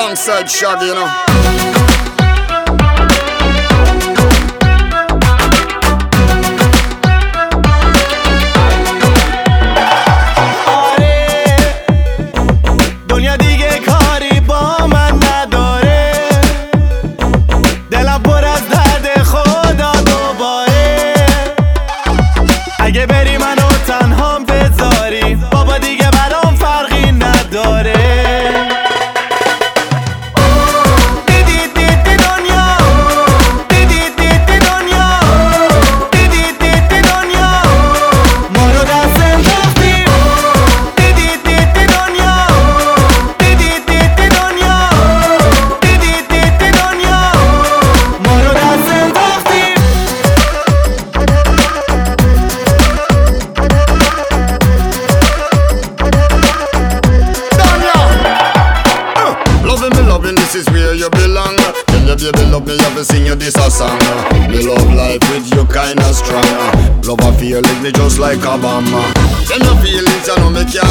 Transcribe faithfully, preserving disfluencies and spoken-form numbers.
alongside Shaggy, you know. اگه بری منو تنهام بذاری بابا دیگه برام فرقی نداره. دیدی دیدی دنیا، دیدی دیدی دنیا، دیدی دیدی دنیا، ما رو دست انداختیم. دیدی دیدی دنیا، دیدی دیدی دنیا، دیدی دیدی دنیا، ما رو دست انداختیم. This is where you belong. Tell your baby love me, have to sing you this a song. Me love life with you kinda strong. Love a feeling me just like a bomb. Tell your feelings, I know me can't